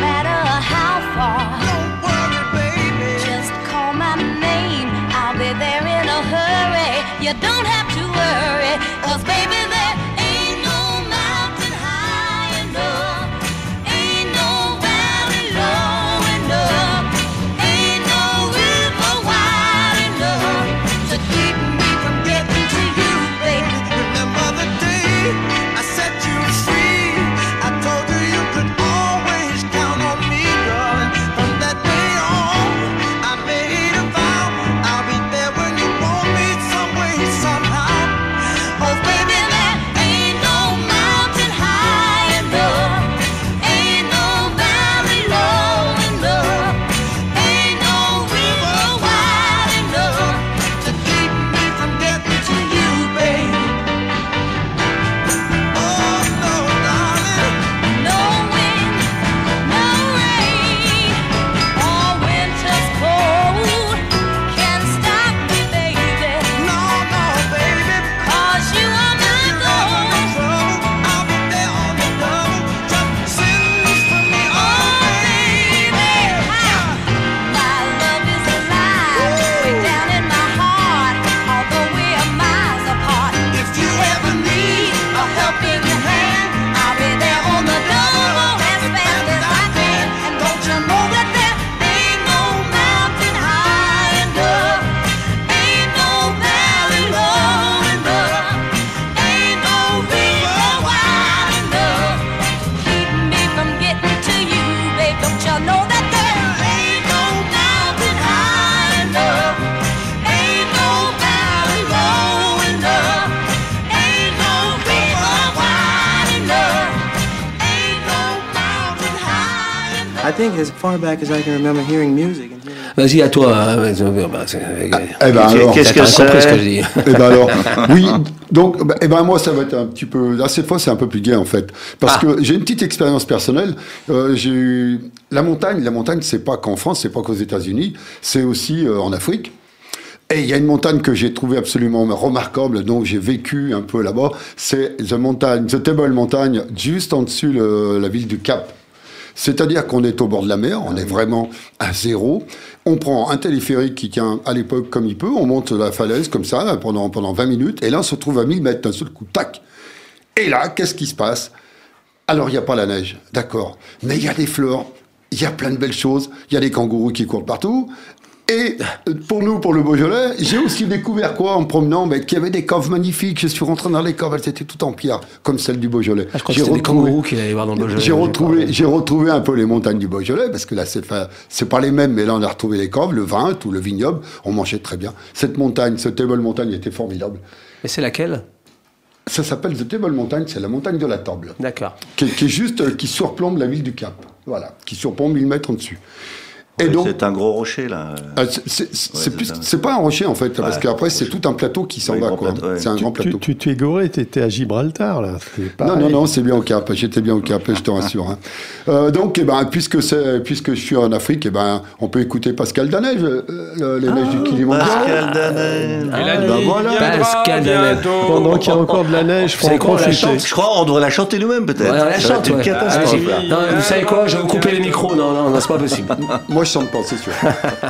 I think as far back as I can remember hearing music. Vas-y, à toi. Qu'est-ce que c'est compris ce que je dis. Eh ben alors, oui, donc, moi, ça va être un petit peu. Là, cette fois, c'est un peu plus gai, en fait. Parce que j'ai une petite expérience personnelle. J'ai eu. La montagne, c'est pas qu'en France, c'est pas qu'aux États-Unis, c'est aussi en Afrique. Et il y a une montagne que j'ai trouvée absolument remarquable, donc j'ai vécu un peu là-bas. C'est The Table Mountain, juste en dessus la ville du Cap. C'est-à-dire qu'on est au bord de la mer, on est vraiment à zéro. On prend un téléphérique qui tient à l'époque comme il peut, on monte la falaise comme ça pendant 20 minutes, et là on se retrouve à 1000 mètres d'un seul coup, tac. Et là, qu'est-ce qui se passe? Alors il n'y a pas la neige, d'accord, mais il y a des fleurs, il y a plein de belles choses, il y a des kangourous qui courent partout. Et pour nous, pour le Beaujolais, j'ai aussi découvert en me promenant, qu'il y avait des caves magnifiques. Je suis rentré dans les caves, elles étaient toutes en pierre, comme celles du Beaujolais. Je crois que c'était des kangourous qu'il allait voir dans le Beaujolais. J'ai retrouvé un peu les montagnes du Beaujolais, parce que là, c'est pas les mêmes, mais là, on a retrouvé les caves, le vin, tout le vignoble. On mangeait très bien. Cette montagne, ce Table Mountain était formidable. Et c'est laquelle? Ça s'appelle The Table Mountain, c'est la montagne de la table. D'accord. Qui surplombe la ville du Cap. Voilà, qui surplombe 1000 mètres en dessus. Et donc, c'est un gros rocher, là. C'est pas un rocher, en fait, parce qu'après, c'est tout un plateau qui s'en va, quoi. C'est un grand plateau. Tu es goré, tu étais à Gibraltar, là. Non, c'est bien au Cap. J'étais bien au Cap, je te rassure. Donc, puisque je suis en Afrique, on peut écouter Pascal Danel, les neiges du Kilimanjaro. Pascal Danel. Pascal Danel. Pendant qu'il y a encore de la neige, faut en profiter. Je crois qu'on devrait la chanter nous-mêmes, peut-être. Ouais, on la chante, une catastrophe. Non, vous savez quoi? Je vais vous couper les micros. Non, c'est pas possible. Moi, je chante pas, c'est sûr.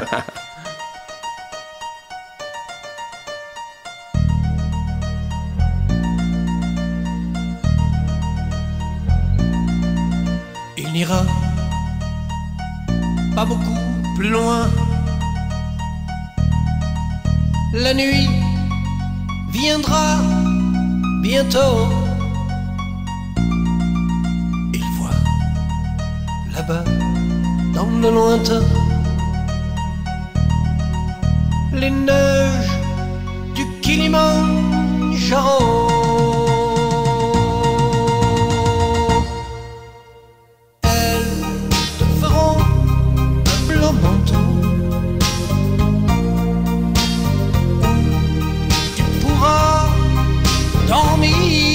Il n'ira pas beaucoup plus loin. La nuit viendra bientôt. Il voit là-bas dans le lointain les neiges du Kilimanjaro. Elles te feront un blanc manteau où tu pourras dormir.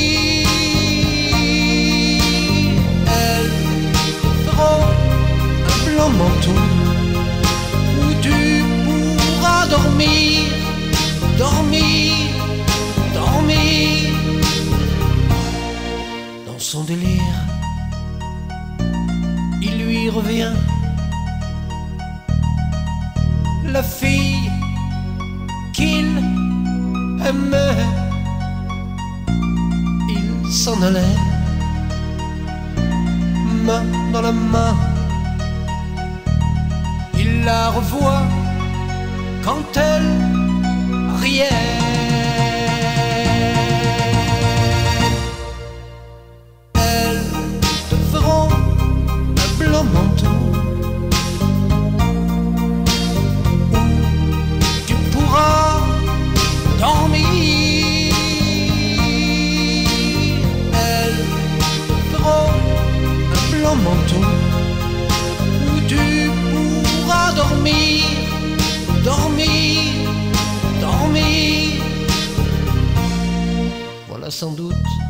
Elles te feront un blanc manteau où tu pourras dormir, dormir, dormir. Dans son délire, il lui revient la fille qu'il aimait. Il s'en allait, main dans la main. Il la revoit quand elle riait. Elles te feront un blanc manteau où tu pourras dormir. Elles te feront un blanc manteau où tu pourras dormir, dormir, dormir. Voilà sans doute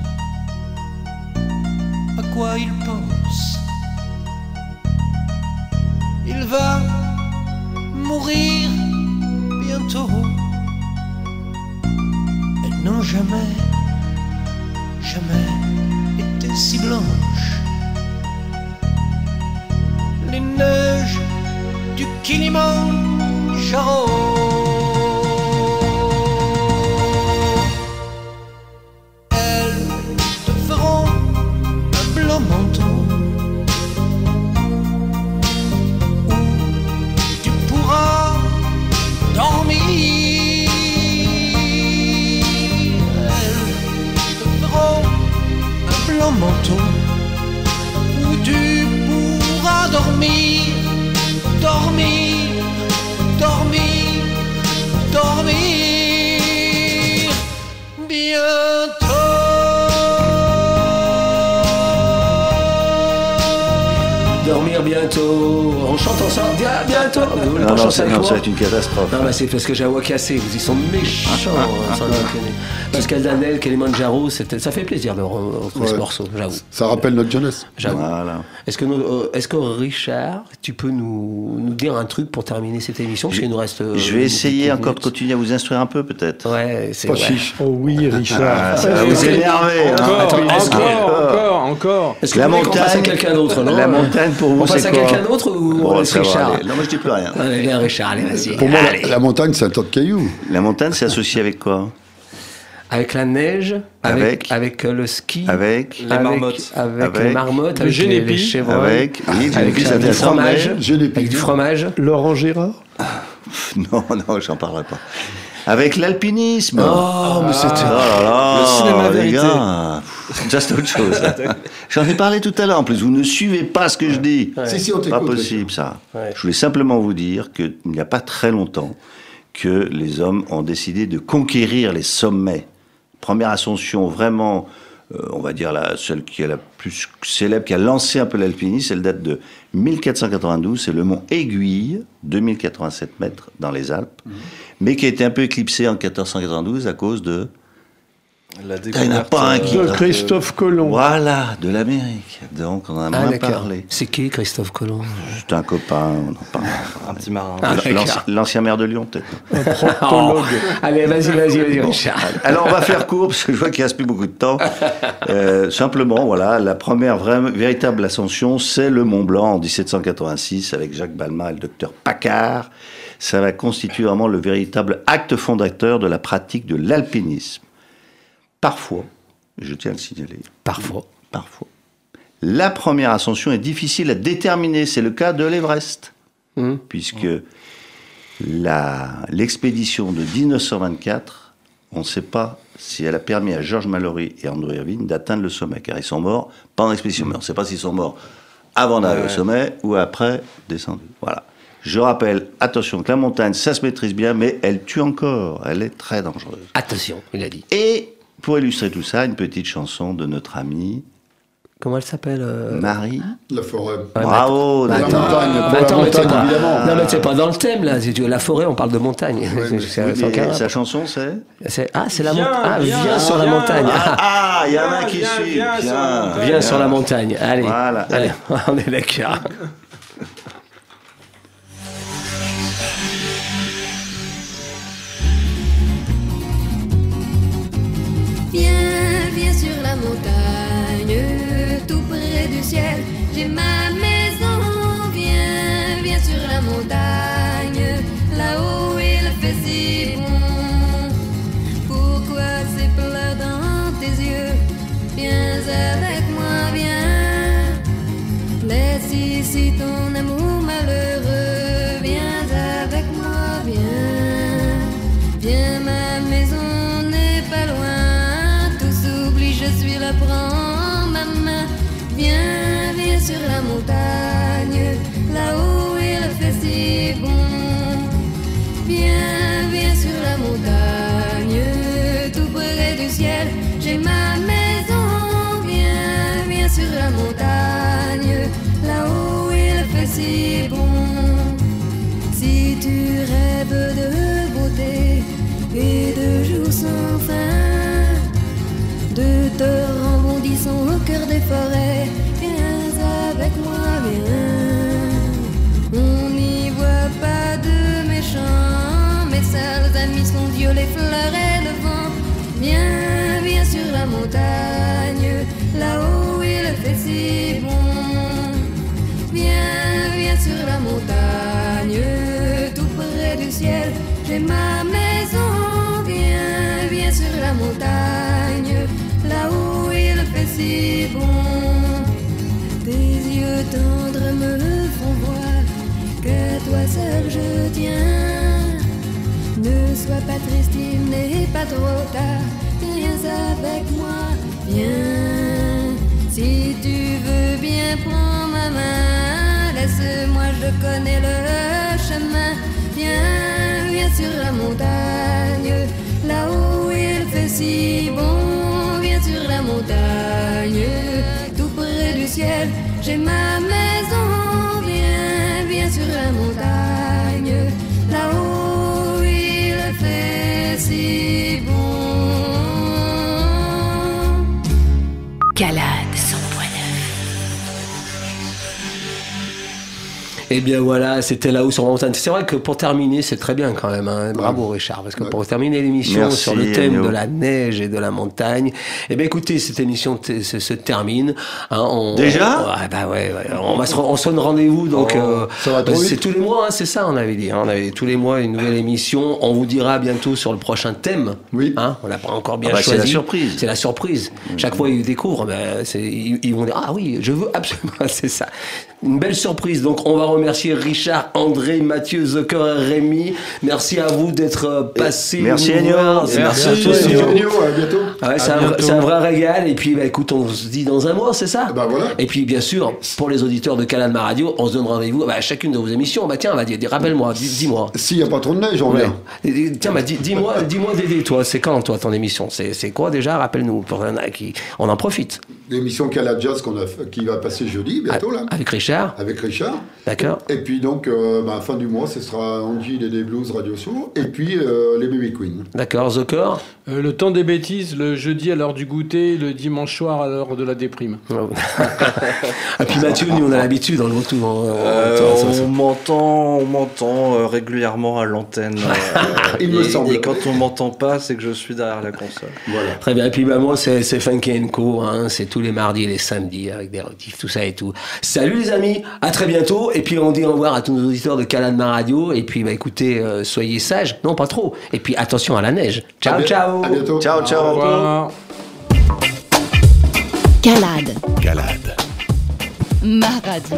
à quoi il pense. Il va mourir bientôt. Elles n'ont jamais été si blanches. Les neiges du Kilimanjaro. Elles te feront un blanc manteau où tu pourras dormir. Elles te feront un blanc manteau où tu pourras dormir, dormir, dormir, dormir. Bientôt. dormir bientôt. On chante ensemble. Bientôt. Vous voulez pas Non, chanter avec ça moi va être une catastrophe. Non, bah c'est parce que j'ai la voix cassée. Ils sont méchants, sans déconner. Pascal Danel, Kilimanjaro, ça fait plaisir de retrouver ce morceau, j'avoue. Ça rappelle notre jeunesse. J'avoue. Voilà. Est-ce que Richard, tu peux nous dire un truc pour terminer cette émission, parce qu'il nous reste. Je vais essayer encore de continuer à vous instruire un peu, peut-être. Ouais, c'est Pas vrai. chiche. Oh oui, Richard. Ça va vous énerver. Encore. Est-ce que vous voulez qu'on passe à quelqu'un d'autre, non? La montagne pour vous, On passe c'est à quoi? quelqu'un d'autre ou on laisse ça va Richard? aller. Non, moi je dis plus rien. Allez, viens Richard, allez, vas-y. Pour moi, Allez. la montagne, c'est un tas de cailloux. La montagne, c'est associé avec quoi? Avec la neige, avec le ski, avec les marmottes, avec les marmottes, le avec génépi, les chevreuils, avec du fromage, Génépi. avec du fromage. Laurent Gérard. Non, j'en parlerai pas. Avec l'alpinisme. Oh, mais c'était Oh là là, le cinéma les vérité. gars, ça c'est autre chose. J'en ai parlé tout à l'heure. En plus, vous ne suivez pas ce que je dis. Si, on Pas t'écoute. possible ça. Ouais. Je voulais simplement vous dire qu'il n'y a pas très longtemps que les hommes ont décidé de conquérir les sommets. Première ascension vraiment, on va dire celle qui est la plus célèbre, qui a lancé un peu l'alpinisme, elle date de 1492, c'est le mont Aiguille, 2087 mètres dans les Alpes, mais qui a été un peu éclipsé en 1492 à cause de... Il n'y en a pas un qui... De Christophe Colomb. Voilà, de l'Amérique. Donc on en a moins d'accord. parlé. C'est qui Christophe Colomb? C'est un copain, on en parle. Un petit marin. L'ancien maire de Lyon, peut-être. Oh. Allez, vas-y, Richard. Alors on va faire court, parce que je vois qu'il ne reste plus beaucoup de temps. Simplement, voilà, la première véritable ascension, c'est le Mont Blanc en 1786, avec Jacques Balmat et le docteur Paccard. Ça va constituer vraiment le véritable acte fondateur de la pratique de l'alpinisme. Parfois, je tiens à le signaler, parfois, la première ascension est difficile à déterminer. C'est le cas de l'Everest, puisque l'expédition de 1924, on ne sait pas si elle a permis à George Mallory et Andrew Irvine d'atteindre le sommet, car ils sont morts pendant l'expédition. Mais on ne sait pas s'ils sont morts avant d'arriver au sommet ou après descendus. Voilà. Je rappelle, attention, que la montagne, ça se maîtrise bien, mais elle tue encore. Elle est très dangereuse. Attention, il a dit. Et pour illustrer tout ça, une petite chanson de notre amie... Comment elle s'appelle Marie. La forêt. Bravo. La d'accord. montagne, pour Mais la attends, montagne, évidemment. Non, mais c'est pas dans le thème, là. C'est la forêt, on parle de montagne. Oui, mais sa chanson, c'est... C'est la montagne. Viens sur la montagne. Il y en a qui suivent. Viens sur la montagne. Allez. Voilà, allez. On est d'accord. Viens sur la montagne, tout près du ciel, j'ai ma maison. Viens sur la montagne, là-haut il fait si bon. Pourquoi c'est plein dans tes yeux? Viens avec moi, viens. Laisse ici ton amour malheureux. Viens avec moi, viens. Viens, ma maison n'est pas loin. Tout s'oublie, je suis là, prends ma main. Viens sur la montagne, là-haut il fait si bon. Viens sur la montagne, tout près du ciel, j'ai ma maison. Viens sur la montagne, là-haut il fait si bon. Si tu rêves de beauté et de jours sans fin, de torrents bondissant au cœur des forêts, viens avec moi, viens. On n'y voit pas de méchants, mes seuls amis sont Dieu, les fleurs et le vent. Viens sur la montagne, là-haut il fait si bon. Viens sur la montagne, tout près du ciel, j'ai ma maison. Viens sur la montagne, là-haut il fait si bon. Tes yeux tendres me font voir que toi seul je tiens. Ne sois pas triste, il n'est pas trop tard. Viens avec moi, viens. Si tu veux bien, prends ma main. Laisse-moi, je connais le chemin. Viens sur la montagne, là-haut il fait si bon. Viens sur la montagne, tout près du ciel, j'ai ma maison. Calade 100.9. Et bien voilà, c'était là-haut sur la montagne. C'est vrai que pour terminer, c'est très bien quand même. Hein. Bravo Richard, parce que pour terminer l'émission Merci, sur le thème Agneau. de la neige et de la montagne, eh bien écoutez, cette émission se termine. Hein, Déjà ouais. On sonne rendez-vous, donc ça va trop c'est vite. tous les mois, hein, c'est ça, on avait dit. Hein, on avait tous les mois une nouvelle émission. On vous dira bientôt sur le prochain thème. Oui. Hein, on l'a pas encore bien Ah bah, choisi. c'est la surprise. C'est la surprise. Chaque fois ils découvrent, ils vont dire ah oui, je veux absolument, c'est ça. Une belle surprise. Donc on va remercier Richard, André, Mathieu, Zucker et Rémi. Merci à vous d'être passés. Merci, nous voir. Agneau. Merci à toi. Merci, Agneau. Agneau, à bientôt. Ah ouais, À bientôt. c'est un vrai régal. Et puis, écoute, on se dit dans un mois, c'est ça? Bah voilà. Et puis, bien sûr, pour les auditeurs de Calade Ma Radio, on se donne rendez-vous à chacune de vos émissions. Bah tiens, on va dire, rappelle-moi, dis-moi. S'il n'y a pas trop de neige, on vient. Et tiens, dis-moi, Dédé, toi, c'est quand, toi, ton émission? C'est quoi déjà? Rappelle-nous, pour qui on en profite. L'émission Calade Jazz qui va passer jeudi, bientôt, là. Avec Richard. Avec Richard. D'accord. Et puis donc, fin du mois, ce sera Angie et des Blues Radio Show. Et puis les Baby Queen. D'accord, Zucker. Le temps des bêtises, le jeudi à l'heure du goûter, le dimanche soir à l'heure de la déprime. Et puis Mathieu, nous, on a l'habitude, on le retrouve. On m'entend régulièrement à l'antenne. Il me semble. Et quand on m'entend pas, c'est que je suis derrière la console. Voilà. Très bien. Et puis moi, c'est Funky & Co. Hein, c'est tous les mardis et les samedis avec des rediffs, tout ça et tout. Salut les amis, à très bientôt. Et puis on dit au revoir à tous nos auditeurs de Calade Ma Radio. Et puis écoutez, soyez sages, non pas trop. Et puis attention à la neige. Ciao, ciao. À bientôt. Ciao, ciao. Au revoir. Calade. Calade. Ma radio.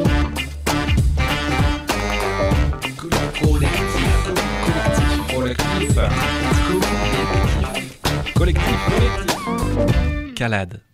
Collectif. Calade.